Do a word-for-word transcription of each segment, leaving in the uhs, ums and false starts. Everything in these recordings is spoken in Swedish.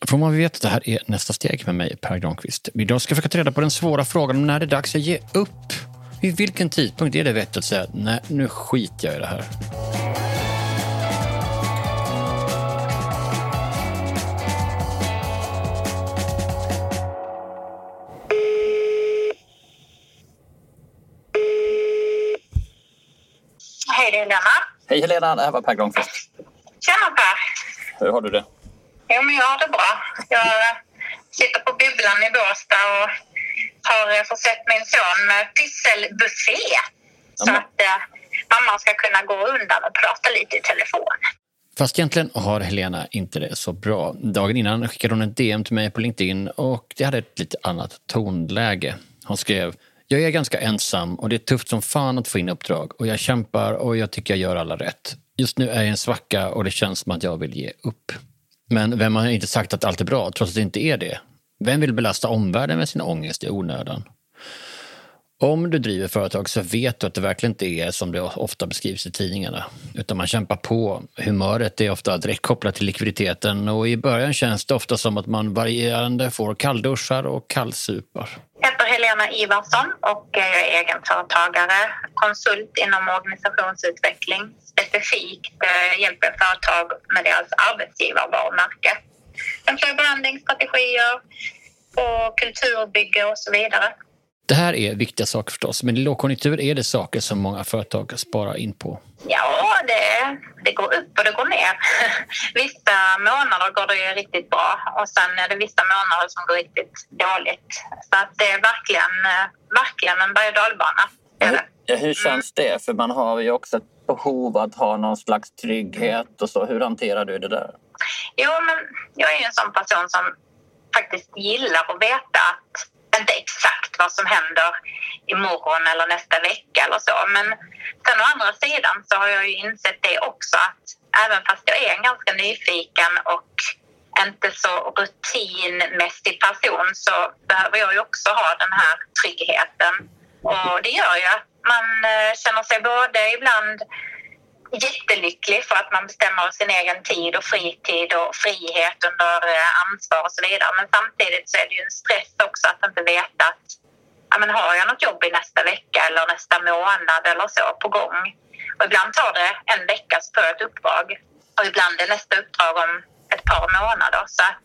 Från vad vi vet, det här är nästa steg med mig, Per Granqvist. Idag ska jag försöka ta reda på den svåra frågan om när det är dags att ge upp. Vid vilken tidpunkt är det vettigt att säga, nej, nu skiter jag i det här. Hej, det är Helena. Hej Helena, det här var Per Granqvist. Tjena Per. Hur har du det? Jo, men jag har det bra. Jag sitter på bubblan i Båstad och har försett min son med pysselbuffé. Ja, så att eh, mamma ska kunna gå undan och prata lite i telefon. Fast egentligen har Helena inte det så bra. Dagen innan skickade hon en D M till mig på LinkedIn och det hade ett lite annat tonläge. Hon skrev: jag är ganska ensam och det är tufft som fan att få in uppdrag och jag kämpar och jag tycker jag gör alla rätt. Just nu är jag i en svacka och det känns som att jag vill ge upp. Men vem har inte sagt att allt är bra trots att det inte är det? Vem vill belasta omvärlden med sin ångest i onödan? Om du driver företag så vet du att det verkligen inte är som det ofta beskrivs i tidningarna. Utan man kämpar på. Humöret är ofta direkt kopplat till likviditeten och i början känns det ofta som att man varierande får kallduschar och kallsupar. Jag heter Helena Ivarsson och jag är egenföretagare, konsult inom organisationsutveckling. Specifikt hjälper företag med deras arbetsgivarvarumärke. Employer branding, strategier och kulturbygge och så vidare. Det här är viktiga saker förstås, men i lågkonjunktur är det saker som många företag sparar in på. Ja, det, det går upp och det går ner. Vissa månader går det ju riktigt bra och sen är det vissa månader som går riktigt dåligt. Så att det är verkligen, verkligen en berg- och dalbana. Ja, hur känns det? För man har ju också ett behov att ha någon slags trygghet och så. Hur hanterar du det där? Jo, men jag är ju en sån person som faktiskt gillar att veta att inte exakt vad som händer imorgon eller nästa vecka eller så. Men sen å andra sidan så har jag ju insett det också att även fast jag är en ganska nyfiken och inte så rutinmässig person så behöver jag ju också ha den här tryggheten. Och det gör ju att man känner sig både ibland jättelycklig för att man bestämmer sin egen tid och fritid och frihet under ansvar och så vidare. Men samtidigt så är det ju en stress också att inte veta att ja, men har jag något jobb i nästa vecka eller nästa månad eller så på gång. Och ibland tar det en vecka för ett uppdrag och ibland är nästa uppdrag om ett par månader. Så att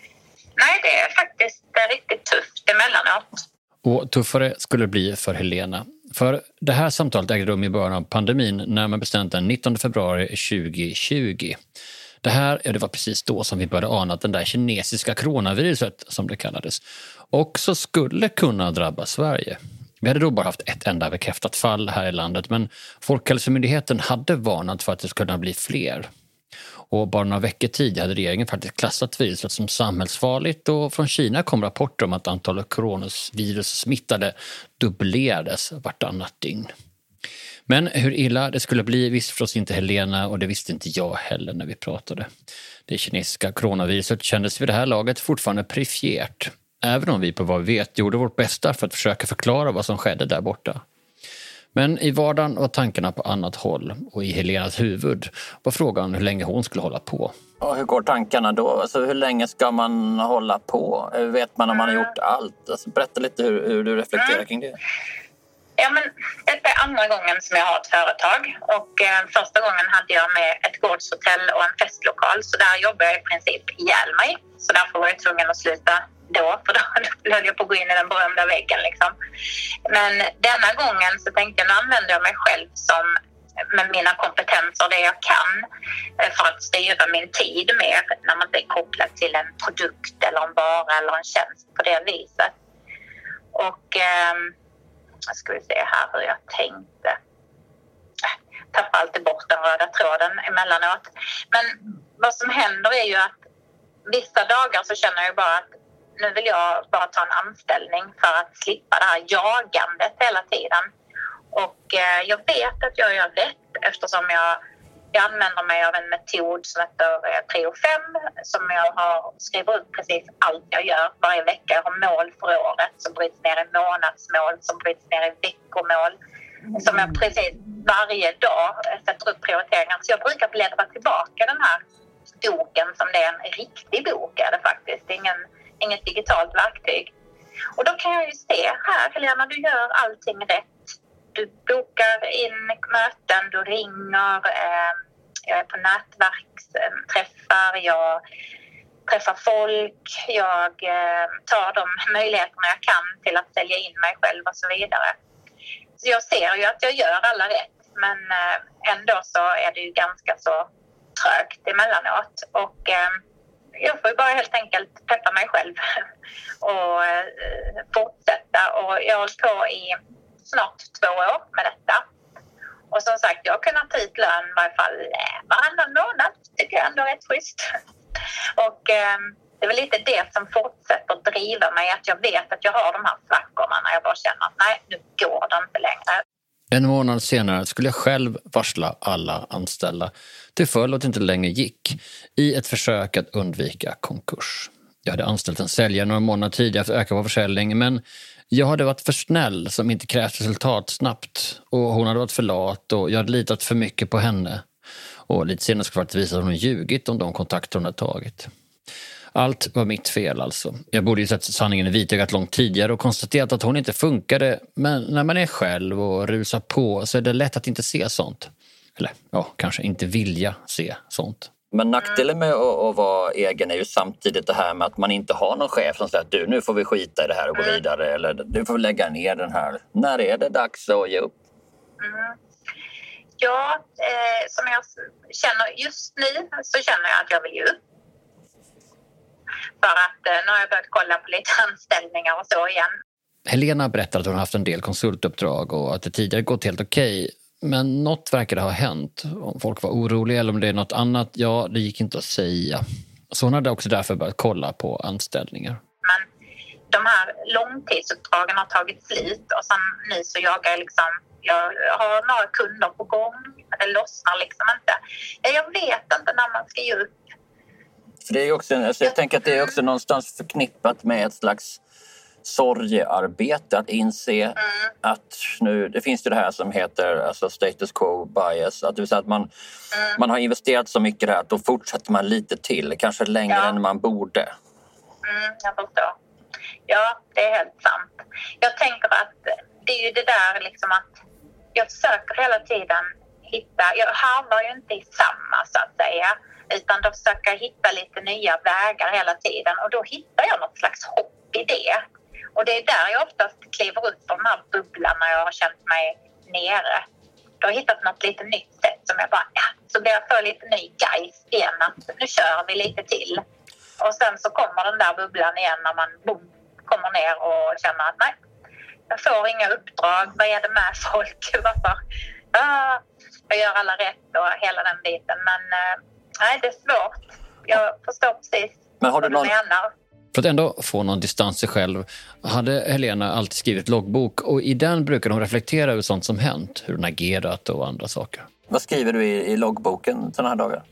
nej, det är faktiskt riktigt tufft emellanåt. Och tuffare skulle det bli för Helena. För det här samtalet ägde rum i början av pandemin när man bestämde den nittonde februari tjugohundratjugo. Det här, ja, det var precis då som vi började ana att den där kinesiska coronaviruset, som det kallades, också skulle kunna drabba Sverige. Vi hade då bara haft ett enda bekräftat fall här i landet, men Folkhälsomyndigheten hade varnat för att det skulle kunna bli fler. Och bara några veckor tidigare hade regeringen faktiskt klassat viruset som samhällsfarligt och från Kina kom rapporter om att antalet coronavirus smittade dubblerades vartannat dygn. Men hur illa det skulle bli visste förstås inte Helena och det visste inte jag heller när vi pratade. Det kinesiska coronaviruset kändes vid det här laget fortfarande perifert, även om vi på vad vi vet gjorde vårt bästa för att försöka förklara vad som skedde där borta. Men i vardagen var tankarna på annat håll och i Helenas huvud var frågan hur länge hon skulle hålla på. Och hur går tankarna då? Alltså, hur länge ska man hålla på? Hur vet man om man har gjort allt? Alltså, berätta lite hur, hur du reflekterar kring det. Ja, men detta är andra gången som jag har ett företag och eh, första gången hade jag med ett gårdshotell och en festlokal så där jobbar jag i princip ihjäl mig. Så därför var jag tvungen att sluta då, för då höll jag på att gå in i den berömda väggen liksom. Men denna gången så tänkte jag, nu använder jag mig själv som med mina kompetenser det jag kan för att styra min tid mer när man inte är kopplad till en produkt eller en vara eller en tjänst på det viset. Och eh, jag ska vi se här hur jag tänkte. Jag tappar alltid bort den röda tråden emellanåt. Men vad som händer är ju att vissa dagar så känner jag bara att nu vill jag bara ta en anställning för att slippa det här jagandet hela tiden. Och eh, jag vet att jag gör rätt eftersom jag, jag använder mig av en metod som heter tre och fem som jag har skrivit ut precis allt jag gör varje vecka. Jag har mål för året som bryts ner i månadsmål, som bryts ner i veckomål. Som jag precis varje dag sätter upp prioriteringar. Så jag brukar bläddra tillbaka den här boken som det är en riktig bok är det faktiskt. ingen, inget digitalt verktyg. Och då kan jag ju se här, Helena, du gör allting rätt. Du bokar in möten, du ringer, eh, jag är på nätverksträffar, jag träffar folk, jag eh, tar de möjligheterna jag kan till att sälja in mig själv och så vidare. Så jag ser ju att jag gör alla rätt, men eh, ändå så är det ju ganska så trögt emellanåt. Och eh, jag får ju bara helt enkelt peppa mig själv och eh, fortsätta. Och jag har hållit på i snart två år med detta. Och som sagt, jag har kunnat ta ut lön i varje fall eh, varannan månad. Tycker jag ändå är rätt schysst. Och eh, det är väl lite det som fortsätter att driva mig. Att jag vet att jag har de här svackorna när jag bara känner att nej, nu går det inte längre. En månad senare skulle jag själv varsla alla anställda till följd att det inte längre gick i ett försök att undvika konkurs. Jag hade anställt en säljare några månader tidigare för att öka vår försäljning, men jag hade varit för snäll som inte krävt resultat snabbt, och hon hade varit för lat och jag hade litat för mycket på henne. Och lite senare skulle det visa att hon ljugit om de kontakter hon hade tagit. Allt var mitt fel alltså. Jag borde ju sett sanningen i vitögat långt tidigare och konstaterat att hon inte funkade. Men när man är själv och rusar på så är det lätt att inte se sånt. Eller ja, kanske inte vilja se sånt. Men nackdelen med att, att vara egen är ju samtidigt det här med att man inte har någon chef som säger att du, nu får vi skita i det här och gå vidare. Eller du får lägga ner den här. När är det dags att ge upp? Mm. Ja, eh, som jag känner just nu så känner jag att jag vill ge upp. För att eh, nu har jag börjat kolla på lite anställningar och så igen. Helena berättade att hon haft en del konsultuppdrag och att det tidigare gått helt okej. Men något verkade ha hänt. Om folk var oroliga eller om det är något annat, ja, det gick inte att säga. Så hon hade också därför börjat kolla på anställningar. Men de här långtidsuppdragen har tagit slut och sen nu så jagar jag liksom, jag har några kunder på gång. Det lossnar liksom inte. Jag vet inte när man ska ge upp. För det är också, alltså jag tänker att det är också någonstans förknippat med ett slags sorgearbete att inse mm. att nu, det finns ju det här som heter alltså status quo bias, att det vill säga att man, mm. man har investerat så mycket där att då fortsätter man lite till, kanske längre ja. än man borde. Mm, jag förstår. Ja, det är helt sant. Jag tänker att det är ju det där liksom att jag försöker hela tiden hitta, jag harvar ju inte i samma så att säga, utan då försöker jag hitta lite nya vägar hela tiden och då hittar jag något slags hopp i det. Och det är där jag oftast kliver upp på de här bubblan när jag har känt mig nere. Då har jag hittat något lite nytt sätt som jag bara, ja, så blir jag för lite ny geist igen att nu kör vi lite till. Och sen så kommer den där bubblan igen när man boom, kommer ner och känner att nej, jag får inga uppdrag, vad är det med folk, varför? Ah, jag gör alla rätt och hela den biten, men eh, nej, det är svårt. Jag förstår precis men har du vad någon... du menar. För att ändå få någon distans sig själv hade Helena alltid skrivit loggbok, och i den brukar hon reflektera över sånt som hänt, hur hon agerat och andra saker. Vad skriver du i, i loggboken såna här dagar?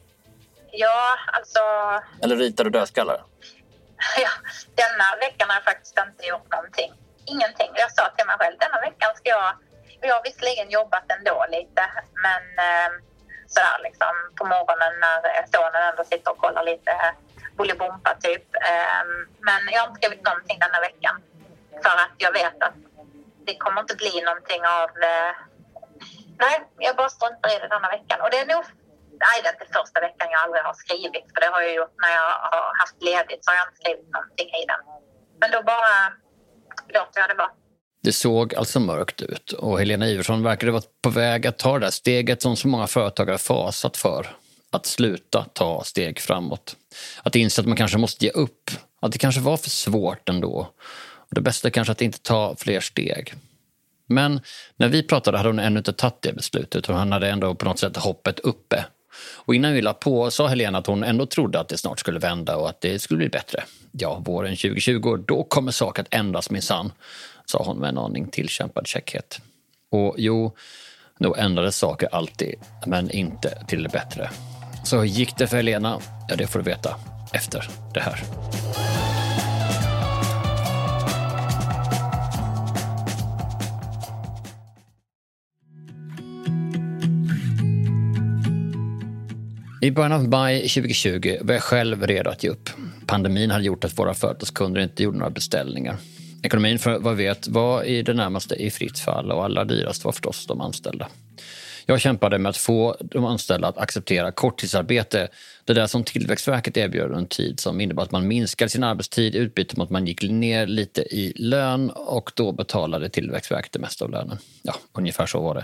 Ja, alltså... Eller ritar du dödskallar? Ja, denna veckan har jag faktiskt inte gjort någonting. Ingenting. Jag sa till mig själv, denna veckan ska jag... Jag har visserligen jobbat ändå lite, men eh, sådär liksom på morgonen när sonen ändå sitter och kollar lite Bolibompa typ. Eh, men jag har inte skrivit någonting denna veckan. För att jag vet att det kommer inte bli någonting av... Eh, nej, jag bara struntar i det denna veckan. Och det är nog... Nej, det är inte första veckan jag aldrig har skrivit. För det har jag gjort när jag har haft ledigt, så har jag inte skrivit någonting i den. Men då bara låter jag det vara. Det såg alltså mörkt ut, och Helena Iversson verkade vara på väg att ta det där steget som så många företagare fasat för. Att sluta ta steg framåt. Att inse att man kanske måste ge upp. Att det kanske var för svårt ändå. Och det bästa är kanske att inte ta fler steg. Men när vi pratade hade hon ännu inte tagit det beslutet, och han hade ändå på något sätt hoppet uppe. Och innan vi la på sa Helena att hon ändå trodde att det snart skulle vända och att det skulle bli bättre. Ja, våren tjugo tjugo, då kommer saker att ändras minsann, sa hon med en aning tillkämpad käckhet. Och jo, då ändrades saker alltid, men inte till det bättre. Så hur gick det för Helena? Ja, det får du veta efter det här. I början av maj tjugo tjugo var jag själv redo att ge upp. pandemin hade gjort att våra företagskunder inte gjorde några beställningar. Ekonomin för vad vet var i det närmaste i fritt fall och allra dyrast var förstås de anställda. Jag kämpade med att få de anställda att acceptera korttidsarbete, det där som Tillväxtverket erbjöd en tid som innebar att man minskade sin arbetstid i utbyte mot att man gick ner lite i lön och då betalade Tillväxtverket det mesta av lönen. Ja, ungefär så var det.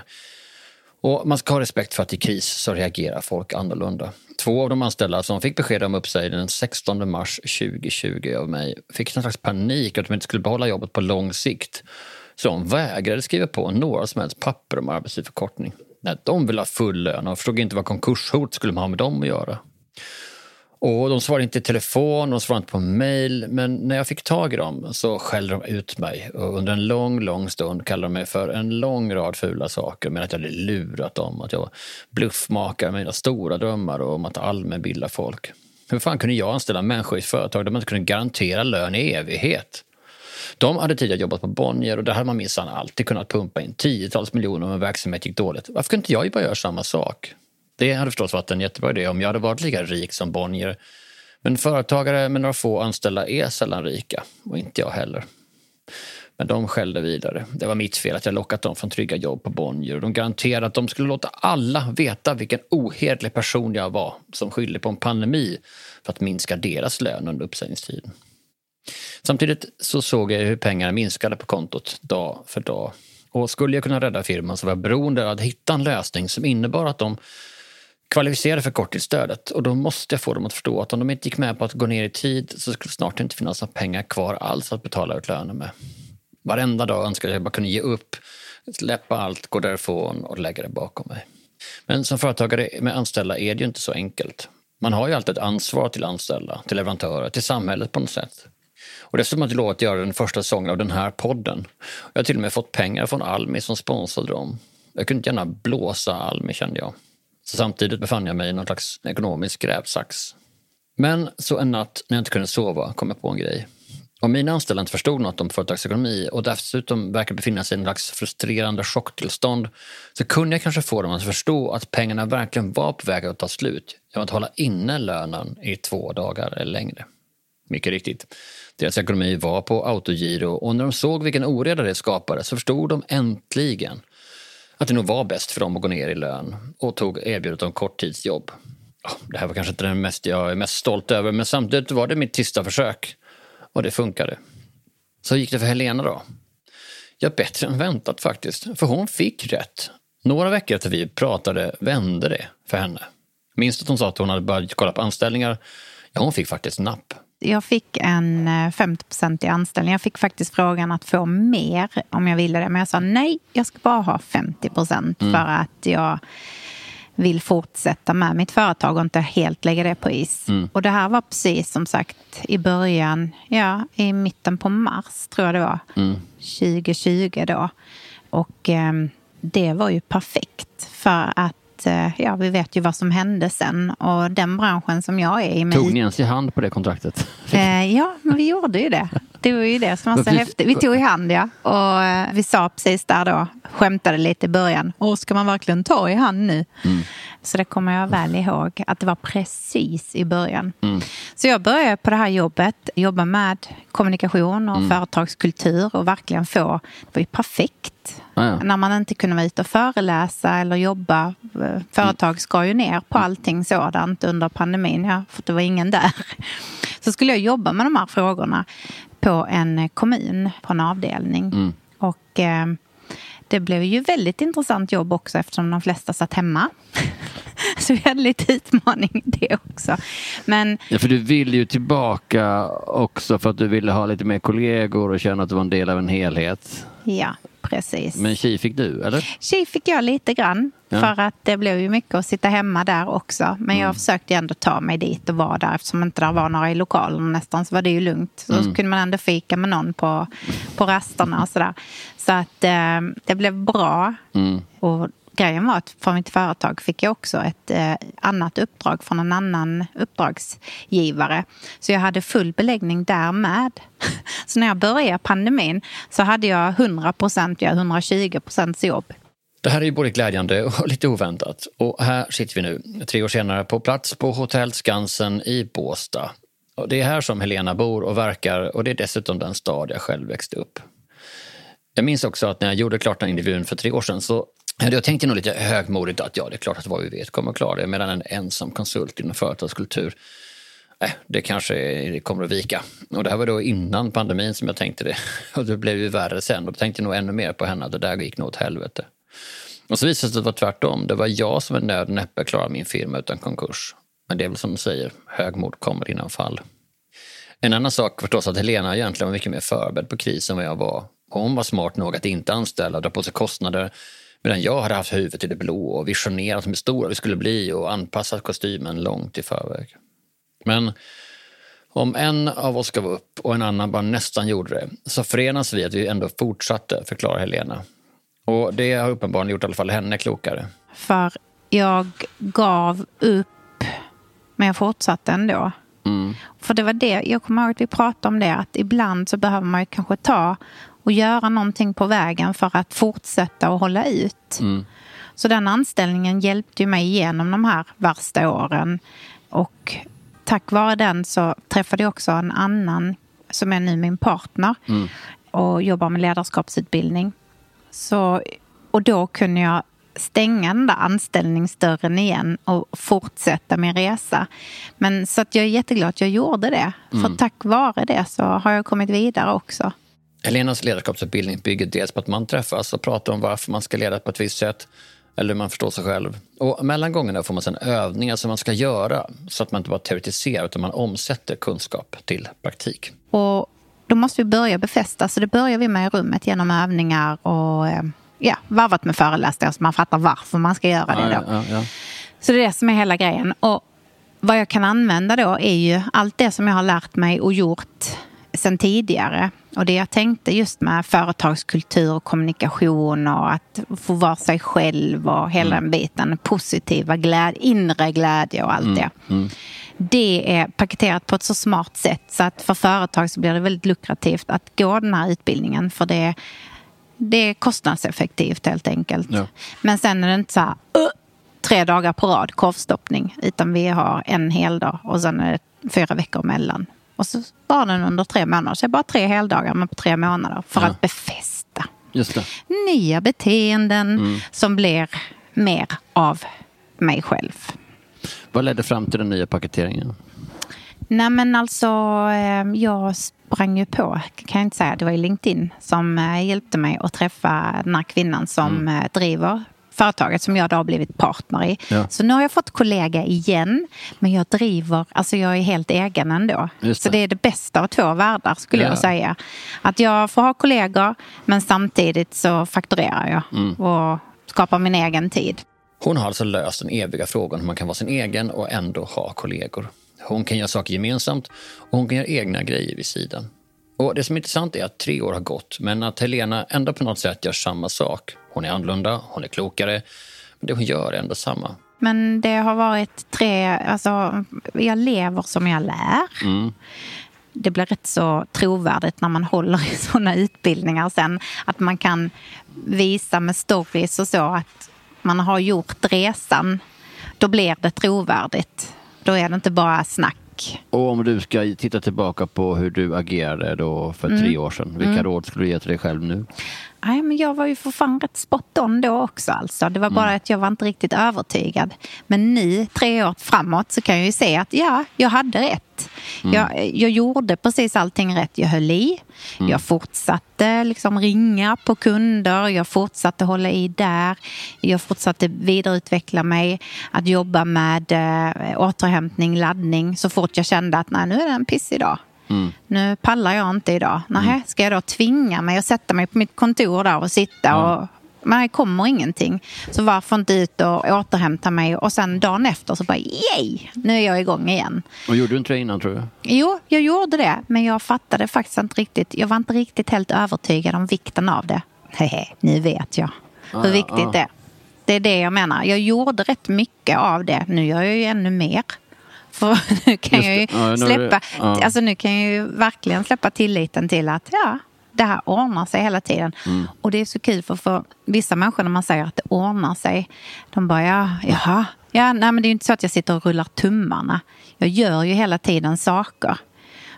Och man ska ha respekt för att i kris så reagerar folk annorlunda. Två av de anställda som fick besked om uppsägning den sextonde mars tjugohundratjugo av mig fick en slags panik att de inte skulle behålla jobbet på lång sikt. Så de vägrade skriva på några som helst papper om arbetstidsförkortning. Nej, de ville ha full lön och förstod inte vad konkurshot skulle man ha med dem att göra. Och de svarade inte i telefon, de svarade inte på mejl, men när jag fick tag i dem så skällde de ut mig. Och under en lång, lång stund kallade de mig för en lång rad fula saker, men att jag hade lurat dem, att jag var bluffmakare med mina stora drömmar och om att allmänbilda folk. Hur fan kunde jag anställa människor i ett företag där man inte kunde garantera lön i evighet? De hade tidigare jobbat på Bonnier och där hade man minsann alltid kunnat pumpa in tiotals miljoner om en verksamhet gick dåligt. Varför kunde inte jag bara göra samma sak? Det hade förstås varit en jättebra idé om jag hade varit lika rik som Bonnier. Men företagare med några få anställda är sällan rika, och inte jag heller. Men de skällde vidare. Det var mitt fel att jag lockat dem från trygga jobb på Bonnier. De garanterade att de skulle låta alla veta vilken ohederlig person jag var som skyllde på en pandemi för att minska deras lön under uppsägningstiden. Samtidigt så såg jag hur pengarna minskade på kontot dag för dag. Och skulle jag kunna rädda firman så var jag beroende av att hitta en lösning som innebar att de kvalificerade för korttidsstödet. Och då måste jag få dem att förstå att om de inte gick med på att gå ner i tid så skulle snart inte finnas några pengar kvar alls att betala ut löner med. Varenda dag önskade jag bara kunna ge upp, släppa allt, gå därifrån och lägga det bakom mig. Men som företagare med anställda är det ju inte så enkelt. Man har ju alltid ett ansvar till anställda, till leverantörer, till samhället på något sätt. Och dessutom har jag lovat att göra den första säsongen av den här podden. Jag har till och med fått pengar från Almi som sponsrade dem. Jag kunde inte gärna blåsa Almi, kände jag. Så samtidigt befann jag mig i någon slags ekonomisk grävsax. Men så en natt när jag inte kunde sova kom jag på en grej. Om mina anställda inte förstod något om företagsekonomi och dessutom verkar befinna sig i en slags frustrerande chocktillstånd så kunde jag kanske få dem att förstå att pengarna verkligen var på väg att ta slut genom att hålla inne lönen i två dagar eller längre. Mycket riktigt. Deras ekonomi var på autogiro och när de såg vilken oreda det skapade så förstod de äntligen att det nog var bäst för dem att gå ner i lön och tog erbjudet om korttidsjobb. Det här var kanske inte den mest jag är mest stolt över, men samtidigt var det mitt sista försök och det funkade. Så gick det för Helena då. Ja, bättre än väntat faktiskt, för hon fick rätt. Några veckor efter vi pratade vände det för henne. Minst att hon sa att hon hade börjat kolla på anställningar. Ja, hon fick faktiskt napp. Jag fick en femtio procent i anställning. Jag fick faktiskt frågan att få mer om jag ville det. Men jag sa nej, jag ska bara ha femtio procent mm. för att jag vill fortsätta med mitt företag och inte helt lägga det på is. Mm. Och det här var precis som sagt i början, ja, i mitten på mars tror jag det var. Mm. tjugohundratjugo då. Och eh, det var ju perfekt för att ja, vi vet ju vad som hände sen och den branschen som jag är i med... Tog ni ens i hand på det kontraktet? Eh, ja, men vi gjorde ju det. Det var ju det som var så häftigt. Vi tog i hand, ja. Och vi sa precis där då, skämtade lite i början. Och ska man verkligen ta i hand nu? Mm. Så det kommer jag väl ihåg att det var precis i början. Mm. Så jag började på det här jobbet, jobba med kommunikation och mm. företagskultur och verkligen få, det var ju perfekt. Ah, ja. När man inte kunde vara ute och föreläsa eller jobba. Företag ska ju ner på allting sådant under pandemin, ja, för det var ingen där. Så skulle jag jobba med de här frågorna på en kommun, på en avdelning. Mm. Och eh, det blev ju väldigt intressant jobb också eftersom de flesta satt hemma. Så vi hade lite utmaning i det också. Men, ja, för du ville ju tillbaka också för att du ville ha lite mer kollegor och känna att du var en del av en helhet. Ja, precis. Men tji fick du, eller? Tji fick jag lite grann. Ja. För att det blev ju mycket att sitta hemma där också. Men mm. jag försökte ändå ta mig dit och vara där. Eftersom inte där var några i lokalen nästan så var det ju lugnt. Så, mm. så kunde man ändå fika med någon på, på rasterna och sådär. Så att eh, det blev bra. Mm. Och grejen var att från mitt företag fick jag också ett eh, annat uppdrag från en annan uppdragsgivare. Så jag hade full beläggning där med. Så när jag började pandemin så hade jag hundra procent, ja hundratjugo procent jobb. Det här är ju både glädjande och lite oväntat. Och här sitter vi nu, tre år senare, på plats på Hotell Skansen i Båstad. Och det är här som Helena bor och verkar och det är dessutom den stad jag själv växte upp. Jag minns också att när jag gjorde klart den intervjun för tre år sedan så jag tänkte nog lite högmodigt att ja, det är klart att vad vi vet kommer att klara det, medan en ensam konsult inom företagskultur, äh, det kanske det kommer att vika. Och det här var då innan pandemin som jag tänkte det. Och det blev ju värre sen och då tänkte jag nog ännu mer på henne att det där gick nog åt helvete. Och så visade det sig att det var tvärtom. Det var jag som en nöd näppe klarade min firma utan konkurs. Men det är väl som de säger, högmod kommer innan fall. En annan sak förstås att Helena egentligen var mycket mer förberedd på krisen än vad jag var. Hon var smart nog att inte anställa, dra på sig kostnader. Medan jag hade haft huvudet i det blå och visionerat hur stora vi skulle bli och anpassat kostymen långt i förväg. Men om en av oss gav upp och en annan bara nästan gjorde det så förenas vi att vi ändå fortsatte, förklara Helena. Och det har uppenbarligen gjort i alla fall henne klokare. För jag gav upp, men jag fortsatte ändå. Mm. För det var det, jag kommer ihåg att vi pratade om det, att ibland så behöver man ju kanske ta och göra någonting på vägen för att fortsätta och hålla ut. Mm. Så den anställningen hjälpte ju mig igenom de här värsta åren. Och tack vare den så träffade jag också en annan som är nu min partner. Mm. Och jobbar med ledarskapsutbildning. Så, och då kunde jag stänga den där anställningsdörren igen och fortsätta min resa. Men så att jag är jätteglad att jag gjorde det. Mm. För tack vare det så har jag kommit vidare också. Helenas ledarskapsutbildning bygger dels på att man träffas och pratar om varför man ska leda på ett visst sätt eller man förstår sig själv. Och mellan gångerna får man sedan övningar som man ska göra så att man inte bara teoretiserar utan man omsätter kunskap till praktik. Och då måste vi börja befästa, så det börjar vi med i rummet genom övningar och ja, varvat med föreläsningar så man fattar varför man ska göra det då. Ja, ja, ja. Så det är det som är hela grejen. Och vad jag kan använda då är ju allt det som jag har lärt mig och gjort sen tidigare. Och det jag tänkte just med företagskultur och kommunikation och att få vara sig själv och hela mm. den biten, positiva glädje, inre glädje och allt mm. det. Mm. Det är paketerat på ett så smart sätt så att för företag så blir det väldigt lukrativt att gå den här utbildningen, för det, det är kostnadseffektivt helt enkelt. Ja. Men sen är det inte så här uh, tre dagar på rad korvstoppning, utan vi har en hel dag och sen är det fyra veckor emellan. Och så var den under tre månader. Så det är bara tre heldagar men på tre månader för ja. att befästa Just det. nya beteenden mm. som blir mer av mig själv. Vad ledde fram till den nya paketeringen? Nej men alltså, jag sprang ju på, kan jag inte säga, det var ju LinkedIn som hjälpte mig att träffa den här kvinnan som mm. driver företaget som jag då har blivit partner i. Ja. Så nu har jag fått kollega igen, men jag driver, alltså jag är helt egen ändå. Det. Så det är det bästa av två världar skulle ja. jag säga. Att jag får ha kollegor, men samtidigt så fakturerar jag mm. och skapar min egen tid. Hon har alltså löst den eviga frågan hur man kan vara sin egen och ändå ha kollegor. Hon kan göra saker gemensamt och hon kan göra egna grejer vid sidan. Och det som är intressant är att tre år har gått, men att Helena ändå på något sätt gör samma sak. Hon är annorlunda, hon är klokare, men det hon gör är ändå samma. Men det har varit tre, alltså jag lever som jag lär. Mm. Det blir rätt så trovärdigt när man håller i sådana utbildningar sen. Att man kan visa med stories och så att man har gjort resan. Då blir det trovärdigt. Då är det inte bara snack. Och om du ska titta tillbaka på hur du agerade då för mm. tre år sedan, vilka mm. råd skulle du ge till dig själv nu? Nej, men jag var ju för fan rätt spot on då också alltså. Det var bara mm. att jag var inte riktigt övertygad. Men nu, tre år framåt, så kan jag ju se att ja, jag hade rätt. Mm. Jag, jag gjorde precis allting rätt. Jag höll i. Mm. Jag fortsatte liksom ringa på kunder. Jag fortsatte hålla i där. Jag fortsatte vidareutveckla mig. Att jobba med äh, återhämtning, laddning. Så fort jag kände att nej, nu är det en piss idag. Mm. Nu pallar jag inte idag. Nej, mm. ska jag då tvinga mig att sätta mig på mitt kontor där och sitta mm. och men det kommer ingenting. Så varför inte ut och återhämta mig och sen dagen efter så bara yay, nu är jag igång igen. Och gjorde du inte det innan, tror jag? Jo, jag gjorde det, men jag fattade faktiskt inte riktigt. Jag var inte riktigt helt övertygad om vikten av det. Hehe, nu vet jag hur ah, viktigt ah. det är. Det är det jag menar. Jag gjorde rätt mycket av det. Nu gör jag ju ännu mer. För nu kan jag ju ja, släppa ja. Alltså nu kan jag ju verkligen släppa tilliten till att ja, det här ordnar sig hela tiden. Mm. Och det är så kul för, för vissa människor när man säger att det ordnar sig, de bara ja, jaha. Ja, nej men det är ju inte så att jag sitter och rullar tummarna. Jag gör ju hela tiden saker.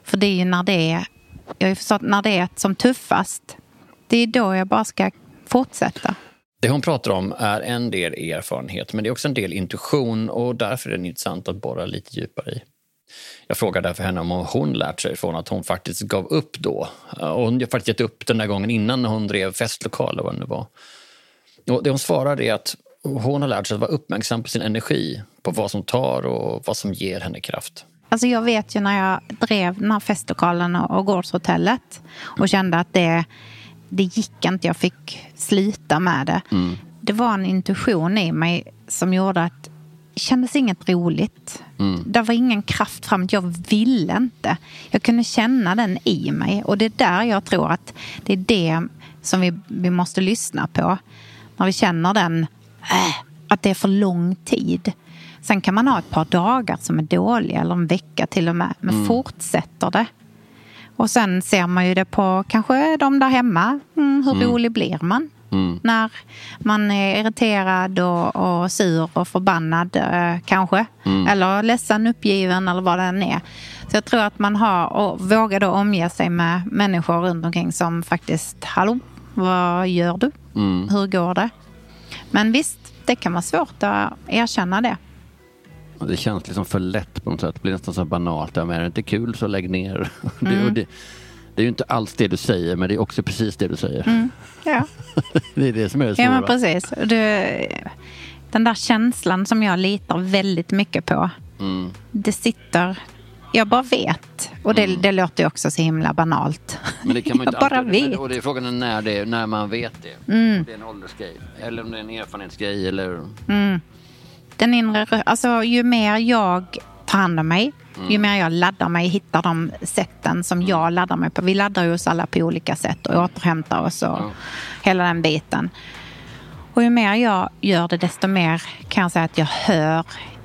För det är ju när det är, jag har ju förstått, när det är som tuffast, det är då jag bara ska fortsätta. Det hon pratar om är en del erfarenhet, men det är också en del intuition, och därför är det intressant att borra lite djupare i. Jag frågade därför henne om hon lärt sig från att hon faktiskt gav upp då. Och hon har faktiskt gett upp den där gången innan när hon drev festlokal, vad det nu var. Och det hon svarar är att hon har lärt sig att vara uppmärksam på sin energi, på vad som tar och vad som ger henne kraft. Alltså jag vet ju när jag drev den här festlokalen och gårdshotellet och kände att det, det gick inte, jag fick sluta med det. Mm. Det var en intuition i mig som gjorde att det kändes inget roligt. Mm. Det var ingen kraft framåt, jag ville inte. Jag kunde känna den i mig, och det är där jag tror att det är det som vi, vi måste lyssna på. När vi känner den, äh, att det är för lång tid. Sen kan man ha ett par dagar som är dåliga, eller en vecka till och med. Men mm. fortsätter det. Och sen ser man ju det på kanske de där hemma. Mm, hur mm. rolig blir man? Mm. När man är irriterad och, och sur och förbannad eh, kanske. Mm. Eller ledsen, uppgiven eller vad den är. Så jag tror att man har, och vågar då omge sig med människor runt omkring som faktiskt, hallå, vad gör du? Mm. Hur går det? Men visst, det kan vara svårt att erkänna det. Det känns liksom för lätt på något sätt. Det blir nästan så banalt. Men är det inte kul så lägg ner. Mm. det, det, det är ju inte alls det du säger, men det är också precis det du säger. Mm. Ja. Det är det som är det svåra. Ja, men precis. Du, den där känslan som jag litar väldigt mycket på. Mm. Det sitter... Jag bara vet. Och det, mm. det låter ju också så himla banalt. Men det kan man jag inte bara alltid, vet. Och det är frågan när, det är, när man vet det. Mm. Om det är en åldersgrej. Eller om det är en erfarenhetsgrej. Eller... Mm. Den inre, alltså ju mer jag tar hand om mig, mm. ju mer jag laddar mig, hittar de sätten som mm. jag laddar mig på. Vi laddar ju oss alla på olika sätt och återhämtar oss och mm. hela den biten. Och ju mer jag gör det, desto mer kan jag säga att jag hör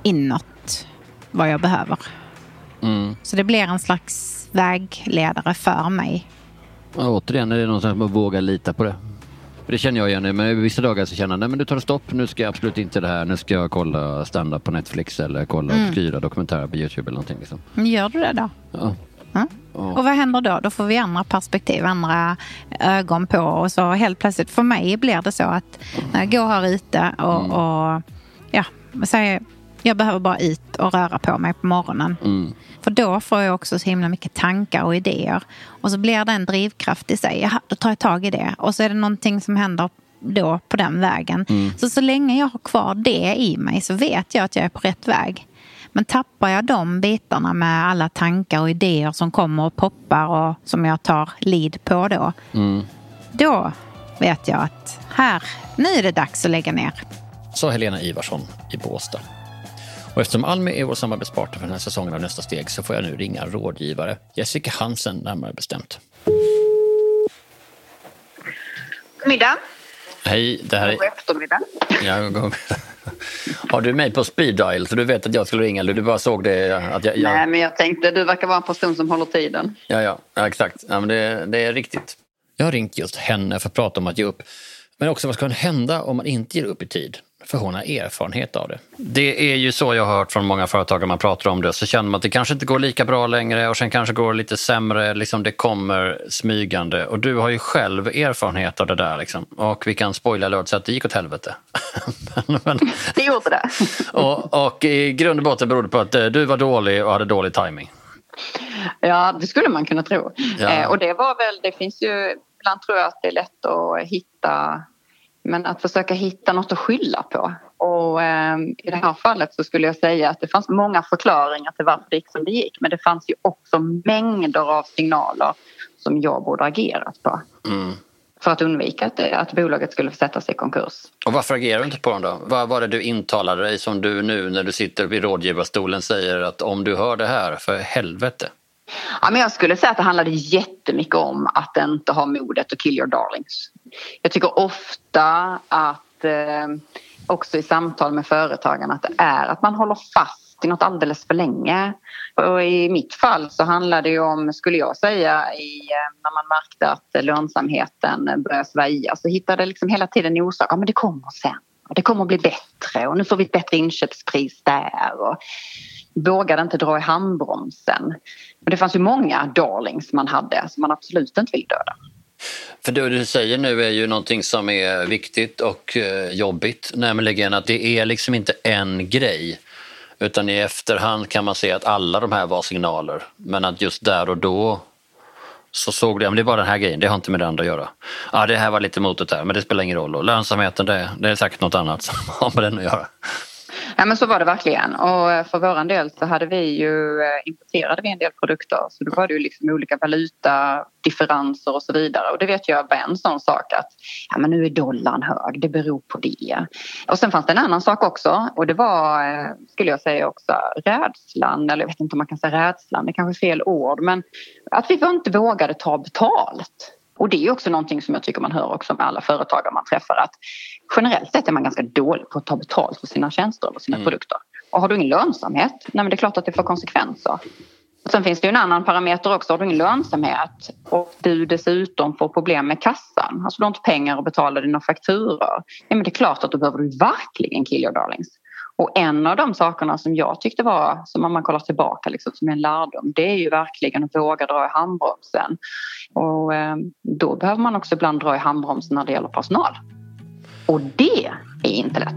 inåt vad jag behöver. Mm. Så det blir en slags vägledare för mig. Och återigen är det någonstans att våga lita på det. Det känner jag igen, men vissa dagar så känner jag, nej men du tar stopp, nu ska jag absolut inte det här, nu ska jag kolla stand-up på Netflix eller kolla mm. obskyra dokumentärer på YouTube eller någonting liksom. Gör du det då? Ja. Mm. ja. Och vad händer då? Då får vi andra perspektiv, andra ögon på, och så helt plötsligt, för mig blir det så att när jag går här ute och, mm. och ja, säger, jag behöver bara ut och röra på mig på morgonen. Mm. För då får jag också så himla mycket tankar och idéer. Och så blir det en drivkraft i sig. Jaha, då tar jag tag i det. Och så är det någonting som händer då på den vägen. Mm. Så så länge jag har kvar det i mig så vet jag att jag är på rätt väg. Men tappar jag de bitarna med alla tankar och idéer som kommer och poppar och som jag tar lid på då. Mm. Då vet jag att här, nu är det dags att lägga ner. Sa Helena Ivarsson i Båstad. Och eftersom Almi är vår samarbetspartner för den här säsongen av Nästa steg så får jag nu ringa rådgivare Jessica Hansen närmare bestämt. Middag. Hej, det här är... God eftermiddag. Ja, god... Har du mig på speed dial så du vet att jag skulle ringa eller du bara såg det att jag... jag... Nej, men jag tänkte du verkar vara en person som håller tiden. Ja, ja, ja exakt. Ja, men det, det är riktigt. Jag har ringt just henne för att prata om att ge upp. Men också vad ska hända om man inte ger upp i tid? För hon har erfarenhet av det. Det är ju så jag har hört från många företagare man pratar om det. Så känner man att det kanske inte går lika bra längre och sen kanske går lite sämre. Liksom det kommer smygande. Och du har ju själv erfarenhet av det där. Liksom. Och vi kan spoila alert så att det gick åt helvete. men, men... Det gjorde det. och, och i grund och botten berodde på att du var dålig och hade dålig timing. Ja, det skulle man kunna tro. Ja. Eh, och det var väl, det finns ju, ibland tror jag att det är lätt att hitta... Men att försöka hitta något att skylla på. Och eh, i det här fallet så skulle jag säga att det fanns många förklaringar till varför det gick som det gick. Men det fanns ju också mängder av signaler som jag borde agerat på. Mm. För att undvika att, att bolaget skulle sätta sig i konkurs. Och varför agerar du inte på dem då? Vad var det du intalade dig som du nu när du sitter vid rådgivarstolen säger att om du hör det här, för helvete? Ja, men jag skulle säga att det handlade jättemycket om att inte ha modet att kill your darlings. Jag tycker ofta att eh, också i samtal med företagarna att det är att man håller fast i något alldeles för länge. Och i mitt fall så handlade det om, skulle jag säga, i, när man märkte att lönsamheten började svaja så hittade liksom hela tiden orsak. Ja, men det kommer sen. Och det kommer att bli bättre och nu får vi ett bättre inköpspris där. Och vågade inte dra i handbromsen. Men det fanns ju många darlings man hade som man absolut inte vill döda. För det du säger nu är ju någonting som är viktigt och eh, jobbigt, nämligen att det är liksom inte en grej, utan i efterhand kan man se att alla de här var signaler, men att just där och då så såg det, men det är bara den här grejen, det har inte med det andra att göra. Ja, det här var lite motet där, men det spelar ingen roll. Och lönsamheten, det, det är säkert något annat som har med den att göra. Ja, men så var det verkligen. Och för våran del så hade vi ju importerade vi en del produkter. Så då var det ju liksom olika valuta, differenser och så vidare. Och det vet jag var en sån sak att ja, men nu är dollarn hög, det beror på det. Och sen fanns det en annan sak också. Och det var, skulle jag säga också, rädslan. Eller jag vet inte om man kan säga rädslan, det är kanske fel ord. Men att vi inte vågade ta betalt. Och det är också någonting som jag tycker man hör också med alla företagare man träffar, att generellt sett är man ganska dålig på att ta betalt för sina tjänster eller sina mm. produkter. Och har du ingen lönsamhet, nej men det är klart att det får konsekvenser. Och sen finns det ju en annan parameter också, har du ingen lönsamhet och du dessutom får problem med kassan, alltså du har inte pengar att betala dina fakturor, ja men det är klart att då behöver du verkligen kill your darlings. Och en av de sakerna som jag tyckte var, som om man kollar tillbaka liksom, som en lärdom, det är ju verkligen att våga dra i handbromsen. Och eh, då behöver man också ibland dra i handbromsen när det gäller personal. Och det är inte lätt.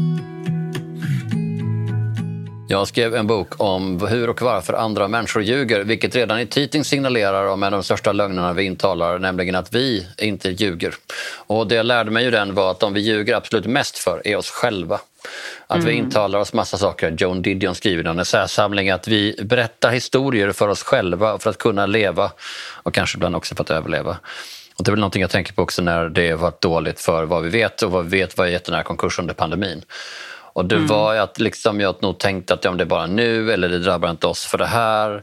Jag skrev en bok om hur och varför andra människor ljuger, vilket redan i titeln signalerar om en av de största lögnerna vi intalar, nämligen att vi inte ljuger. Och det jag lärde mig ju den var att de vi ljuger absolut mest för är oss själva. Att mm. vi intalar oss massa saker. Joan Didion skriver i en essäsamling att vi berättar historier för oss själva för att kunna leva och kanske ibland också för att överleva. Och det är väl någonting jag tänker på också när det har varit dåligt för vad vi vet och vad vi vet var jättenära konkurs under pandemin. Och det mm. var att liksom jag nog tänkte att om det är bara nu eller det drabbar inte oss för det här.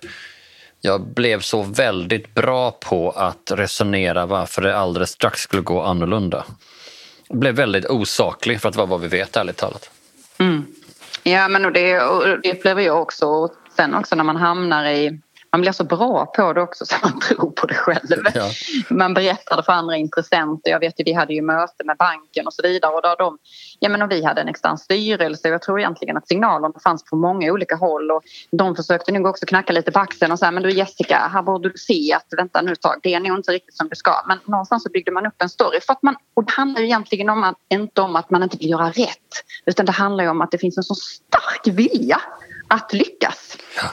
Jag blev så väldigt bra på att resonera varför det alldeles strax skulle gå annorlunda. Jag blev väldigt osaklig för att vara vad vi vet, ärligt talat. Mm. Ja, men och det, och det upplever jag också. Och sen också när man hamnar i... Man blir så bra på det också så man tror på det själv. Ja. Man berättade för andra intressenter. Jag vet ju, vi hade ju möte med banken och så vidare. Och, där de, ja, men och vi hade en extern styrelse. Jag tror egentligen att signalerna fanns på många olika håll. Och de försökte nog också knacka lite på axeln och säga, men du Jessica, här borde du se att vänta nu ett tag. Det är nog inte riktigt som det ska. Men någonstans så byggde man upp en story. För att man, och det handlar ju egentligen om att, inte om att man inte vill göra rätt. Utan det handlar ju om att det finns en så stark vilja att lyckas. Ja.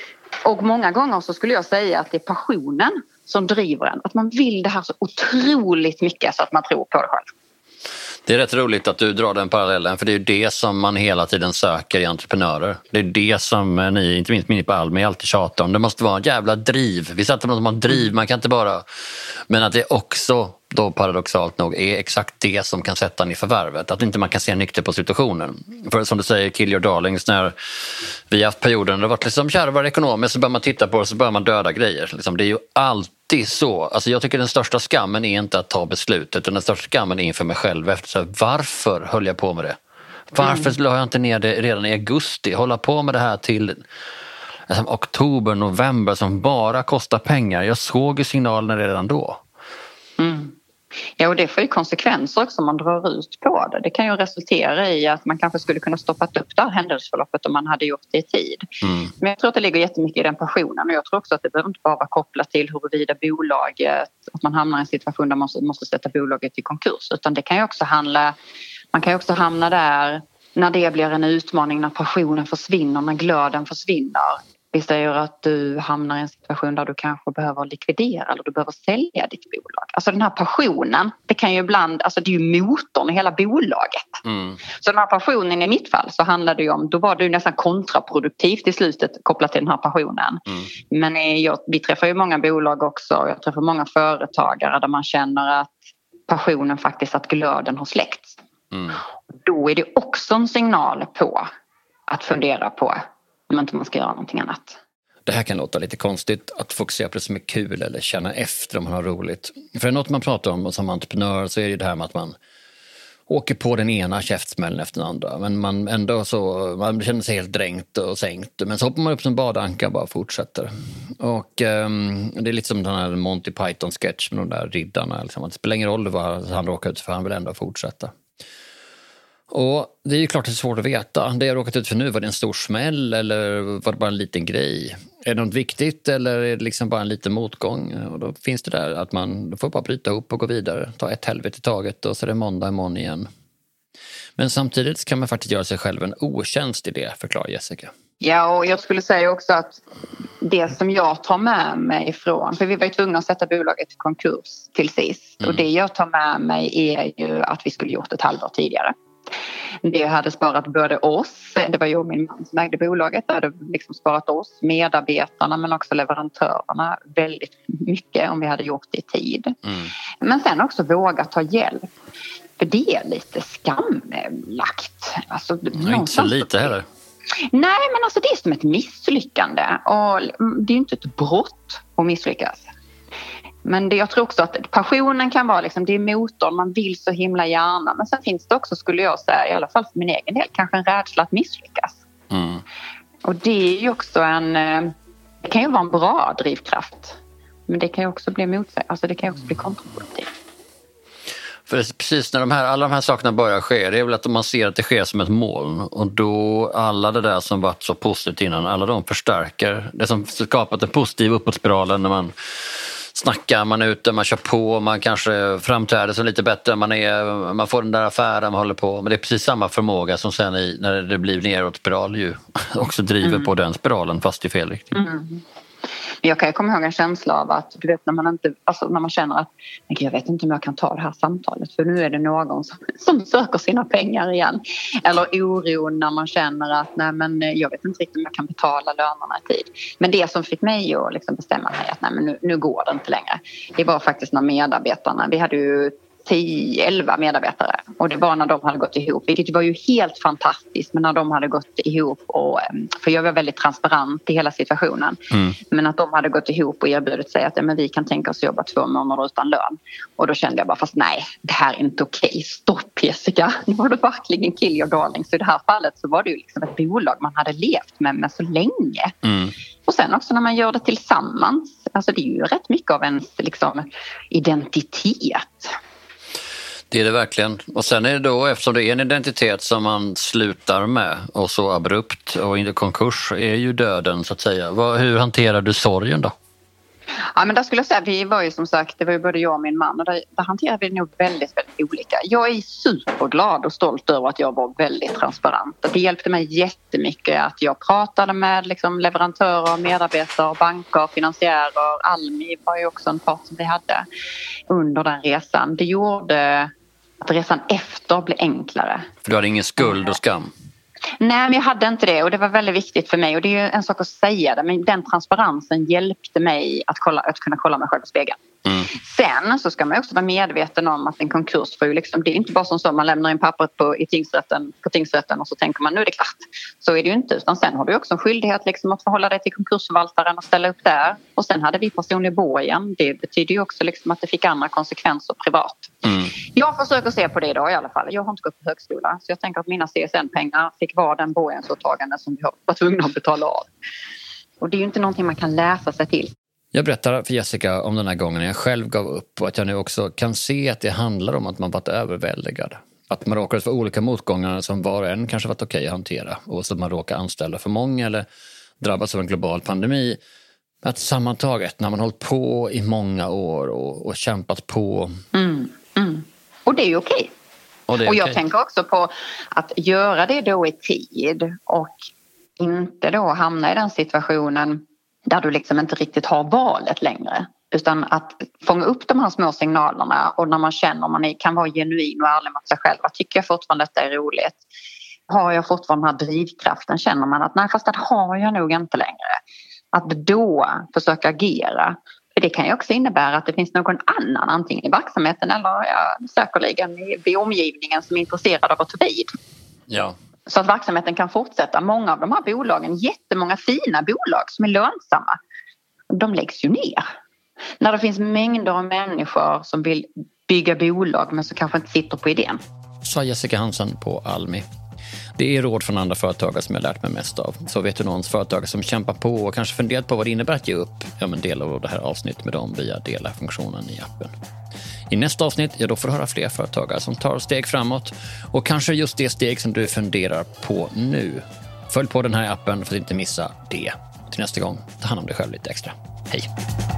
Och många gånger så skulle jag säga att det är passionen som driver en. Att man vill det här så otroligt mycket så att man tror på det själv. Det är rätt roligt att du drar den parallellen, för det är ju det som man hela tiden söker i entreprenörer. Det är det som ni, inte minst Mini på Almi, alltid tjatar om. Det måste vara en jävla driv. Vi satt med någon som har driv, man kan inte bara... Men att det också, då paradoxalt nog, är exakt det som kan sätta en i förvärvet. Att inte man kan se nykter på situationen. För som du säger, kill your darlings, när vi har haft perioder när det har varit liksom kärvare ekonomiskt, så börjar man titta på det, så börjar man döda grejer. Liksom, det är ju alltid så. Alltså jag tycker den största skammen är inte att ta beslutet, utan den största skammen är inför mig själv. Efter så här, varför höll jag på med det? Varför mm. la jag inte ner det redan i augusti? Hålla på med det här till alltså, oktober, november som bara kostar pengar. Jag såg ju signalerna redan då. Mm. Ja, och det får ju konsekvenser också om man drar ut på det. Det kan ju resultera i att man kanske skulle kunna stoppat upp det här händelseförloppet om man hade gjort det i tid. Mm. Men jag tror att det ligger jättemycket i den passionen, och jag tror också att det behöver inte bara vara kopplat till huruvida bolaget, att man hamnar i en situation där man måste, måste sätta bolaget i konkurs, utan det kan ju också handla, man kan ju också hamna där när det blir en utmaning, när passionen försvinner, när glöden försvinner. Vi säger att du hamnar i en situation där du kanske behöver likvidera eller du behöver sälja ditt bolag. Alltså den här passionen, det kan ju ibland, alltså det är ju motorn i hela bolaget. Mm. Så den här passionen i mitt fall så handlade det ju om, då var det ju nästan kontraproduktivt i slutet kopplat till den här passionen. Mm. Men jag, vi träffar ju många bolag också, och jag träffar många företagare där man känner att passionen faktiskt, att glöden har släckts. Mm. Då är det också en signal på att fundera på om inte man ska göra någonting annat. Det här kan låta lite konstigt, att fokusera på det som är kul eller känna efter om man har roligt. För det är något man pratar om som entreprenör, så är det det här med att man åker på den ena käftsmällen efter den andra. Men man ändå så, man känner sig helt dränkt och sänkt. Men så hoppar man upp som badanka och bara fortsätter. Och um, det är lite som den här Monty Python-sketch med de där riddarna. Liksom. Det spelar ingen roll vad han råkar ut för, han vill ändå fortsätta. Och det är ju klart att det är svårt att veta. Det jag råkat ut för nu, var det en stor smäll eller var det bara en liten grej? Är det något viktigt eller är det liksom bara en liten motgång? Och då finns det där att man får bara bryta upp och gå vidare. Ta ett helvete i taget och så är det måndag imorgon igen. Men samtidigt kan man faktiskt göra sig själv en otjänst i det, förklarar Jessica. Ja, och jag skulle säga också att det som jag tar med mig ifrån, för vi var ju tvungna att sätta bolaget i konkurs till sist. Mm. Och det jag tar med mig är ju att vi skulle gjort ett halvår tidigare. Det hade sparat både oss, det var ju min man som ägde bolaget, det hade liksom sparat oss, medarbetarna men också leverantörerna väldigt mycket om vi hade gjort det i tid. Mm. Men sen också våga ta hjälp. För det är lite skamlagt. Alltså, ja, inte så lite heller. Nej, men alltså det är som ett misslyckande. Och det är ju inte ett brott att misslyckas. Men det, jag tror också att passionen kan vara liksom, det är motorn, man vill så himla gärna. Men sen finns det också, skulle jag säga, i alla fall för min egen del, kanske en rädsla att misslyckas. Mm. Och det är ju också en, det kan ju vara en bra drivkraft. Men det kan ju också bli motsäg, alltså det kan ju också bli kontraproduktivt. För precis när de här, alla de här sakerna börjar ske, det är väl att man ser att det sker som ett moln. Och då alla det där som varit så positivt innan, alla de förstärker. Det som skapat den positiva uppåtspiralen när man snackar, man är ute, man kör på, man kanske framträder så lite bättre, man, är, man får den där affären, man håller på. Men det är precis samma förmåga som sen i, när det blir neråtspiral ju också driver mm. på den spiralen fast i fel riktning. Mm. Jag kan ju komma ihåg en känsla av att du vet när man inte, alltså när man känner att jag vet inte om jag kan ta det här samtalet för nu är det någon som, som söker sina pengar igen. Eller oro när man känner att nej men jag vet inte riktigt om jag kan betala lönerna i tid. Men det som fick mig att liksom bestämma mig att nej men nu, nu går det inte längre. Det var faktiskt när medarbetarna, vi hade ju tio, elva medarbetare och det var när de hade gått ihop, vilket var ju helt fantastiskt, men när de hade gått ihop och, för jag var väldigt transparent i hela situationen, mm. men att de hade gått ihop och erbjudit sig att ja, men vi kan tänka oss jobba två månader utan lön och då kände jag bara fast nej, det här är inte okej, stopp Jessica, nu var det verkligen kill your darling. Så i det här fallet så var det ju liksom ett bolag man hade levt med, med så länge mm. och sen också när man gör det tillsammans, alltså det är ju rätt mycket av en liksom, identitet. Det är det verkligen. Och sen är det då, eftersom det är en identitet som man slutar med och så abrupt och inte konkurs, är ju döden så att säga. Vad, hur hanterar du sorgen då? Ja, men där skulle jag säga, vi var ju som sagt, det var ju både jag och min man och där, där hanterar vi nog väldigt, väldigt olika. Jag är superglad och stolt över att jag var väldigt transparent. Det hjälpte mig jättemycket att jag pratade med liksom, leverantörer, medarbetare, banker, finansiärer. Almi var ju också en part som vi hade under den resan. Det gjorde att resan efter blev enklare. För du hade ingen skuld och skam? Nej, men jag hade inte det och det var väldigt viktigt för mig och det är ju en sak att säga det, men den transparensen hjälpte mig att, kolla, att kunna kolla mig själv i spegeln. Mm. Sen så ska man också vara medveten om att en konkurs får ju liksom, det är inte bara som så man lämnar in pappret på, i tingsrätten, på tingsrätten och så tänker man nu är det klart. Så är det ju inte, utan sen har du också en skyldighet liksom att förhålla dig till konkursförvaltaren och ställa upp där. Och sen hade vi personlig borgen, det betyder ju också liksom att det fick andra konsekvenser privat. Mm. Jag försöker se på det idag i alla fall. Jag har inte gått på högskola så jag tänker att mina C S N-pengar fick vara den borgensåtagande som vi var tvungna att betala av. Och det är ju inte någonting man kan läsa sig till. Jag berättar för Jessica om den här gången jag själv gav upp och att jag nu också kan se att det handlar om att man varit överväldigad. Att man råkar ut för olika motgångar som var och en kanske varit okej att hantera och så att man råkar anställa för många eller drabbas av en global pandemi. Att sammantaget när man hållit på i många år och, och kämpat på. Mm, mm. Och det är ju okej. Och, och jag okej. tänker också på att göra det då i tid och inte då hamna i den situationen där du liksom inte riktigt har valet längre. Utan att fånga upp de här små signalerna och när man känner att man kan vara genuin och ärlig mot sig själv. Tycker jag fortfarande att det är roligt? Har jag fortfarande den här drivkraften? Känner man att nej, fast det har jag nog inte längre. Att då försöka agera. För det kan ju också innebära att det finns någon annan antingen i verksamheten eller ja, säkerligen i omgivningen som är intresserad av att ta vid. Ja. Så att verksamheten kan fortsätta. Många av de här bolagen, jättemånga fina bolag som är lönsamma, de läggs ju ner. När det finns mängder av människor som vill bygga bolag men som kanske inte sitter på idén. Sa Jessica Hansen på Almi. Det är råd från andra företagare som jag lärt mig mest av. Så vet du någons företagare som kämpar på och kanske funderat på vad det innebär att ge upp? Ja, men dela av det här avsnittet med dem via dela-funktionen i appen. I nästa avsnitt, ja, då får du höra fler företagare som tar steg framåt och kanske just det steg som du funderar på nu. Följ på den här appen för att inte missa det. Till nästa gång, ta hand om dig själv lite extra. Hej!